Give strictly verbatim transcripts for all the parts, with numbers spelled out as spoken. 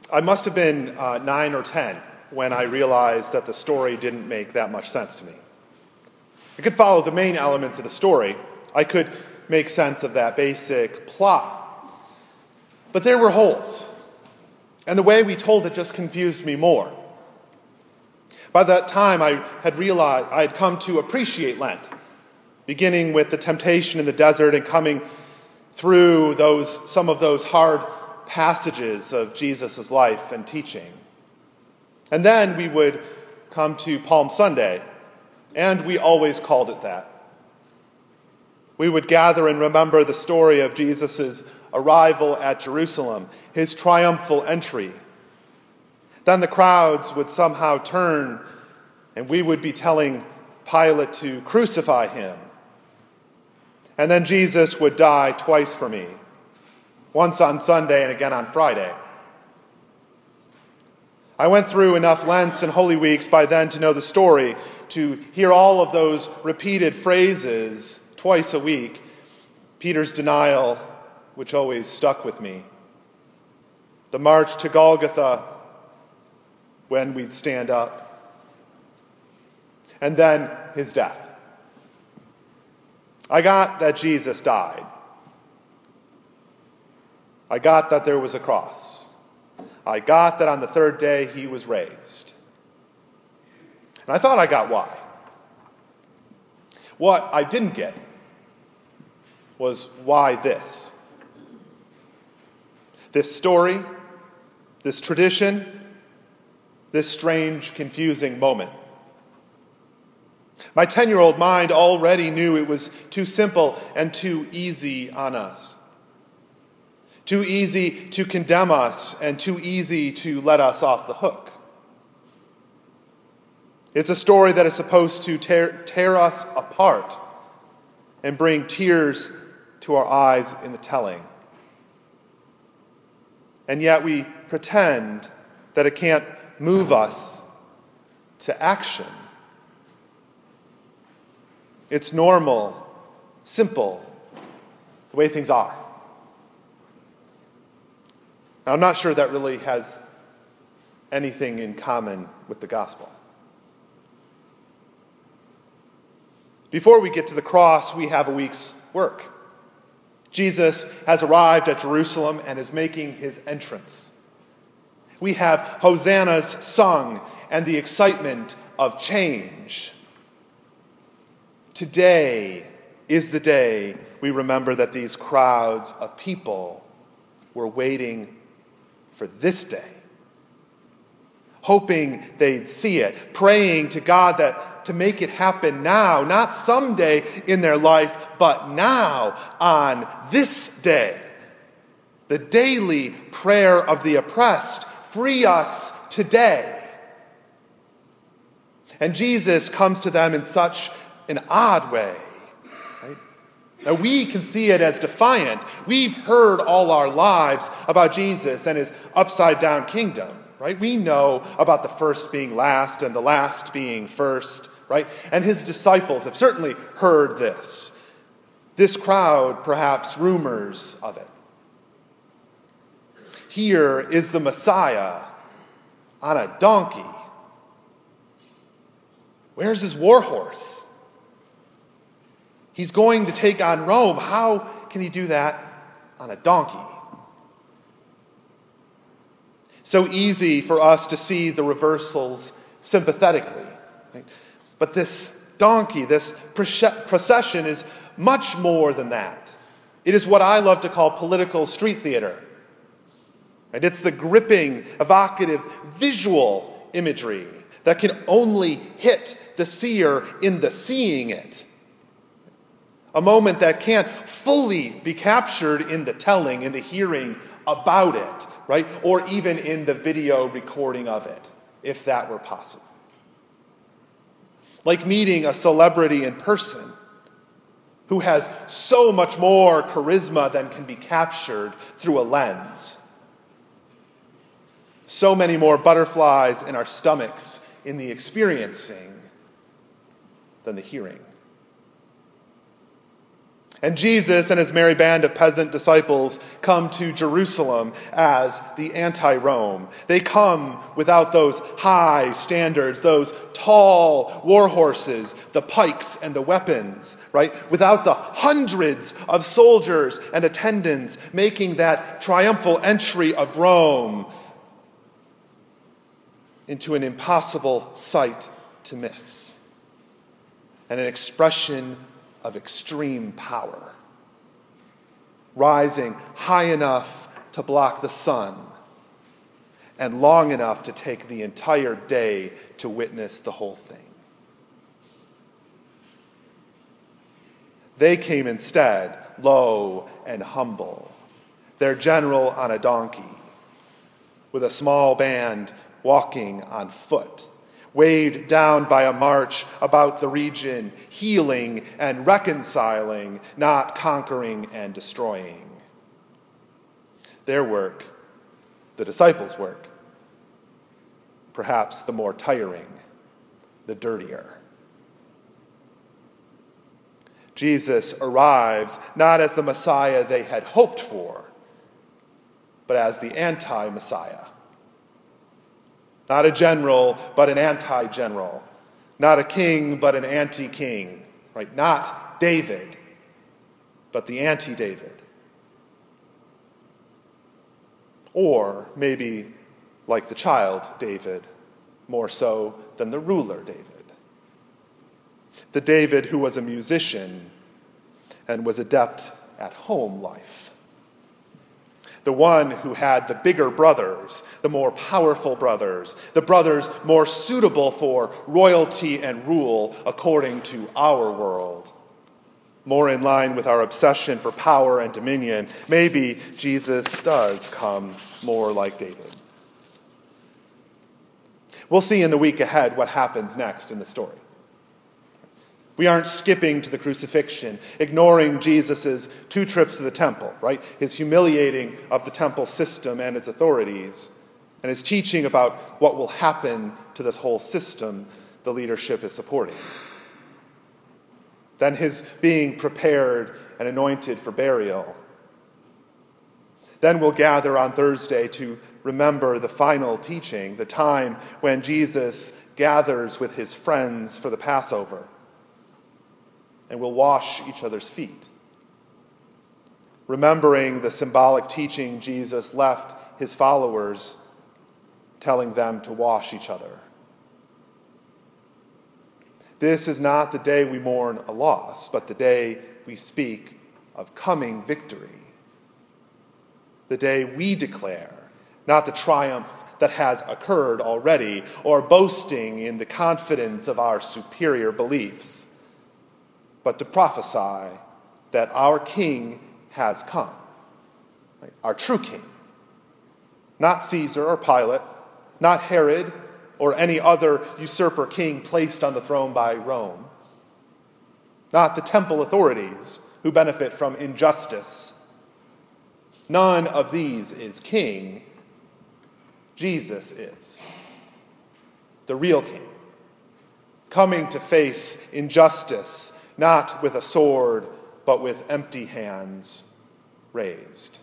I must have been uh, nine or ten when I realized that the story didn't make that much sense to me. I could follow the main elements of the story. I could make sense of that basic plot. But there were holes. And the way we told it just confused me more. By that time, I had realized, I had come to appreciate Lent, beginning with the temptation in the desert and coming through those some of those hard passages of Jesus' life and teaching. And then we would come to Palm Sunday, and we always called it that. We would gather and remember the story of Jesus' arrival at Jerusalem, his triumphal entry. Then the crowds would somehow turn, and we would be telling Pilate to crucify him. And then Jesus would die twice for me, once on Sunday and again on Friday. I went through enough Lents and Holy Weeks by then to know the story, to hear all of those repeated phrases twice a week. Peter's denial, which always stuck with me. The march to Golgotha, when we'd stand up. And then his death. I got that Jesus died. I got that there was a cross. I got that on the third day he was raised. And I thought I got why. What I didn't get was why this. This story, this tradition, this strange, confusing moment. My ten-year-old mind already knew it was too simple and too easy on us. Too easy to condemn us and too easy to let us off the hook. It's a story that is supposed to tear, tear us apart and bring tears to our eyes in the telling. And yet we pretend that it can't move us to action. It's normal, simple, the way things are. Now, I'm not sure that really has anything in common with the gospel. Before we get to the cross, we have a week's work. Jesus has arrived at Jerusalem and is making his entrance. We have hosannas sung and the excitement of change. Today is the day we remember that these crowds of people were waiting for this day, hoping they'd see it, praying to God that to make it happen now, not someday in their life, but now, on this day. The daily prayer of the oppressed, free us today. And Jesus comes to them in such an odd way. Right? Now we can see it as defiant. We've heard all our lives about Jesus and his upside-down kingdom. Right? We know about the first being last and the last being first. Right? And his disciples have certainly heard this. This crowd perhaps rumors of it. Here is the Messiah on a donkey. Where's his war horse? He's going to take on Rome. How can he do that on a donkey? So easy for us to see the reversals sympathetically. Right? But this donkey, this procession is much more than that. It is what I love to call political street theater. And it's the gripping, evocative, visual imagery that can only hit the seer in the seeing it. A moment that can't fully be captured in the telling, in the hearing about it, right? Or even in the video recording of it, if that were possible. Like meeting a celebrity in person who has so much more charisma than can be captured through a lens. So many more butterflies in our stomachs in the experiencing than the hearing. And Jesus and his merry band of peasant disciples come to Jerusalem as the anti-Rome. They come without those high standards, those tall war horses, the pikes and the weapons, right? Without the hundreds of soldiers and attendants making that triumphal entry of Rome into an impossible sight to miss, and an expression of extreme power, rising high enough to block the sun and long enough to take the entire day to witness the whole thing. They came instead low and humble, their general on a donkey, with a small band walking on foot, weighed down by a march about the region, healing and reconciling, not conquering and destroying. Their work, the disciples' work, perhaps the more tiring, the dirtier. Jesus arrives not as the Messiah they had hoped for, but as the anti-Messiah. Not a general, but an anti-general. Not a king, but an anti-king. Right? Not David, but the anti-David. Or maybe, like the child David, more so than the ruler David. The David who was a musician and was adept at home life. The one who had the bigger brothers, the more powerful brothers, the brothers more suitable for royalty and rule according to our world. More in line with our obsession for power and dominion, maybe Jesus does come more like David. We'll see in the week ahead what happens next in the story. We aren't skipping to the crucifixion, ignoring Jesus' two trips to the temple, right? His humiliating of the temple system and its authorities, and his teaching about what will happen to this whole system the leadership is supporting. Then his being prepared and anointed for burial. Then we'll gather on Thursday to remember the final teaching, the time when Jesus gathers with his friends for the Passover. And we'll wash each other's feet, remembering the symbolic teaching Jesus left his followers, telling them to wash each other. This is not the day we mourn a loss, but the day we speak of coming victory. The day we declare, not the triumph that has occurred already, or boasting in the confidence of our superior beliefs, but to prophesy that our King has come, right? Our true King. Not Caesar or Pilate, not Herod or any other usurper king placed on the throne by Rome. Not the temple authorities who benefit from injustice. None of these is king. Jesus is the real King, coming to face injustice, not with a sword, but with empty hands raised.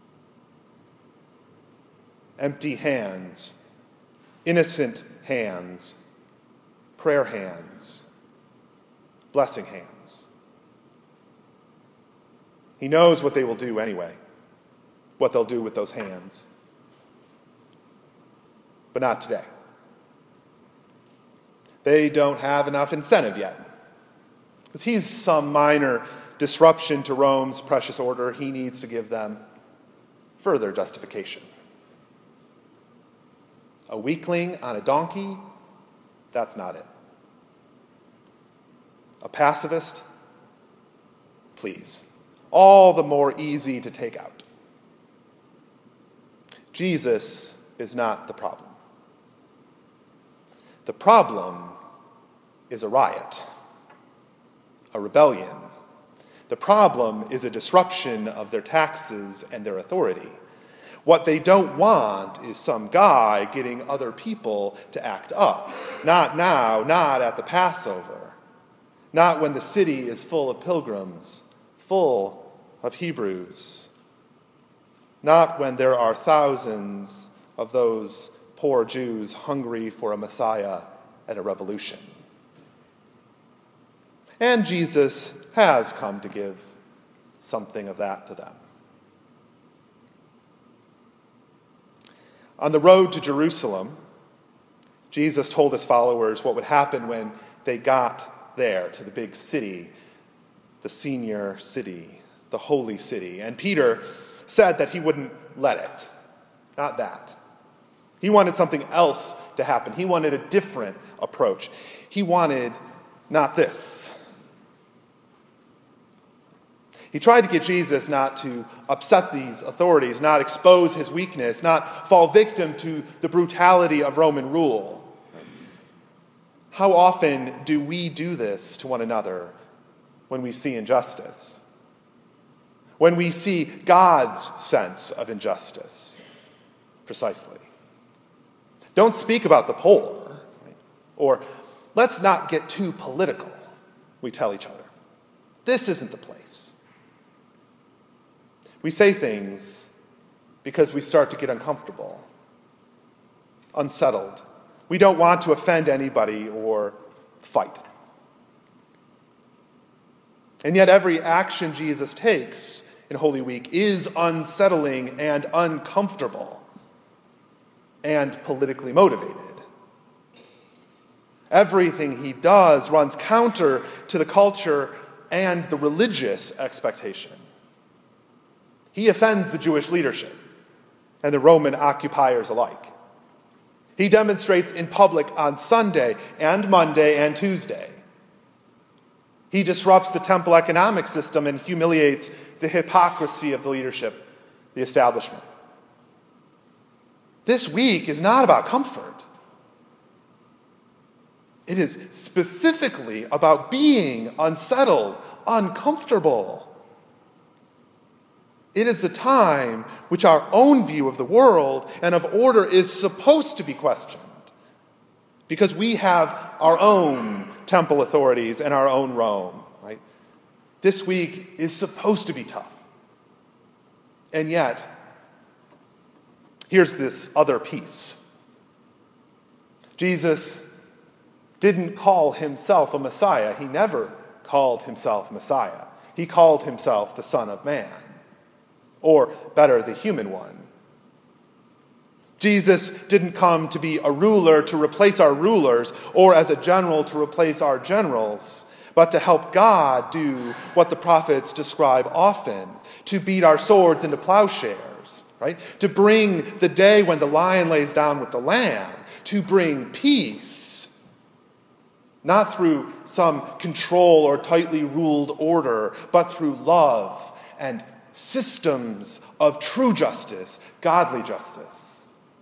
Empty hands, innocent hands, prayer hands, blessing hands. He knows what they will do anyway, what they'll do with those hands. But not today. They don't have enough incentive yet. Because he's some minor disruption to Rome's precious order, he needs to give them further justification. A weakling on a donkey? That's not it. A pacifist? Please. All the more easy to take out. Jesus is not the problem. The problem is a riot. A rebellion. The problem is a disruption of their taxes and their authority. What they don't want is some guy getting other people to act up. Not now, not at the Passover. Not when the city is full of pilgrims, full of Hebrews. Not when there are thousands of those poor Jews hungry for a Messiah and a revolution. And Jesus has come to give something of that to them. On the road to Jerusalem, Jesus told his followers what would happen when they got there to the big city, the senior city, the holy city. And Peter said that he wouldn't let it. Not that. He wanted something else to happen. He wanted a different approach. He wanted not this. He tried to get Jesus not to upset these authorities, not expose his weakness, not fall victim to the brutality of Roman rule. How often do we do this to one another when we see injustice? When we see God's sense of injustice? Precisely. Don't speak about the poor, right? Or let's not get too political, we tell each other. This isn't the place. We say things because we start to get uncomfortable, unsettled. We don't want to offend anybody or fight. And yet every action Jesus takes in Holy Week is unsettling and uncomfortable and politically motivated. Everything he does runs counter to the culture and the religious expectation. He offends the Jewish leadership and the Roman occupiers alike. He demonstrates in public on Sunday and Monday and Tuesday. He disrupts the temple economic system and humiliates the hypocrisy of the leadership, the establishment. This week is not about comfort. It is specifically about being unsettled, uncomfortable. It is the time which our own view of the world and of order is supposed to be questioned, because we have our own temple authorities and our own Rome, right? This week is supposed to be tough. And yet, here's this other piece. Jesus didn't call himself a Messiah. He never called himself Messiah. He called himself the Son of Man. Or, better, the human one. Jesus didn't come to be a ruler to replace our rulers, or as a general to replace our generals, but to help God do what the prophets describe often, to beat our swords into plowshares, right? To bring the day when the lion lays down with the lamb, to bring peace, not through some control or tightly ruled order, but through love and systems of true justice, godly justice.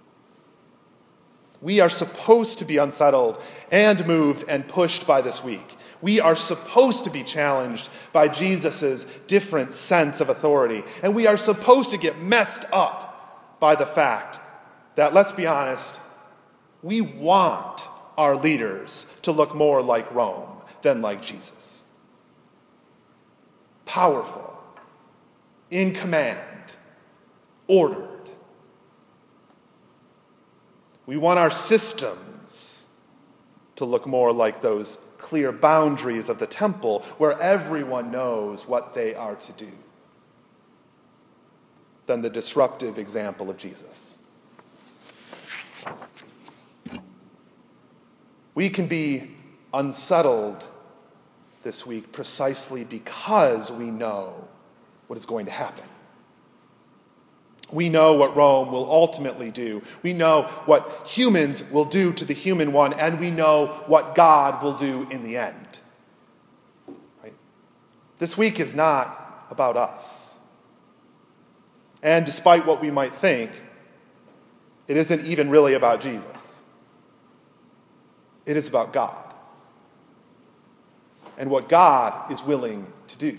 We are supposed to be unsettled and moved and pushed by this week. We are supposed to be challenged by Jesus' different sense of authority. And we are supposed to get messed up by the fact that, let's be honest, we want our leaders to look more like Rome than like Jesus. Powerful, in command, ordered. We want our systems to look more like those clear boundaries of the temple where everyone knows what they are to do than the disruptive example of Jesus. We can be unsettled this week precisely because we know what is going to happen. We know what Rome will ultimately do. We know what humans will do to the human one, and we know what God will do in the end. Right? This week is not about us. And despite what we might think, it isn't even really about Jesus. It is about God and what God is willing to do.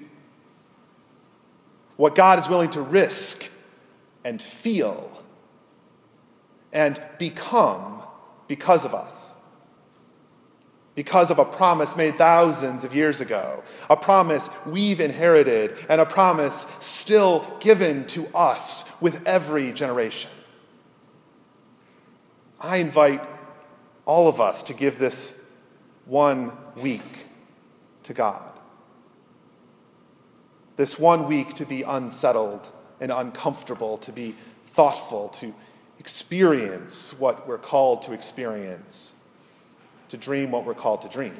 What God is willing to risk and feel and become because of us. because of a promise made thousands of years ago, a promise we've inherited, and a promise still given to us with every generation. I invite all of us to give this one week to God. This one week to be unsettled and uncomfortable, to be thoughtful, to experience what we're called to experience, to dream what we're called to dream.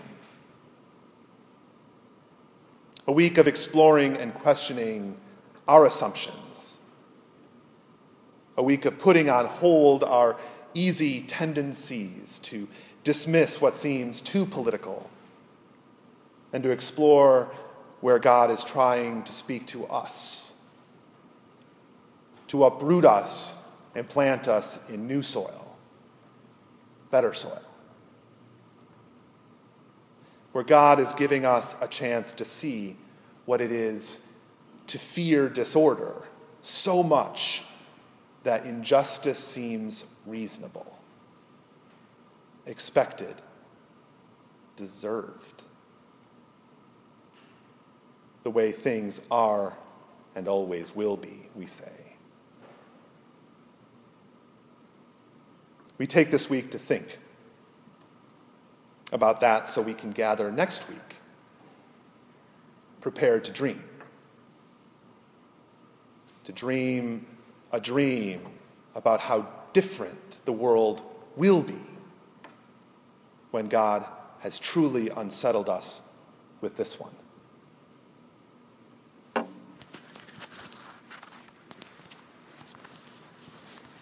A week of exploring and questioning our assumptions. A week of putting on hold our easy tendencies to dismiss what seems too political and to explore where God is trying to speak to us, to uproot us and plant us in new soil, better soil, where God is giving us a chance to see what it is to fear disorder so much that injustice seems reasonable, expected, deserved, the way things are and always will be, we say. We take this week to think about that so we can gather next week, prepared to dream. To dream a dream about how different the world will be when God has truly unsettled us with this one.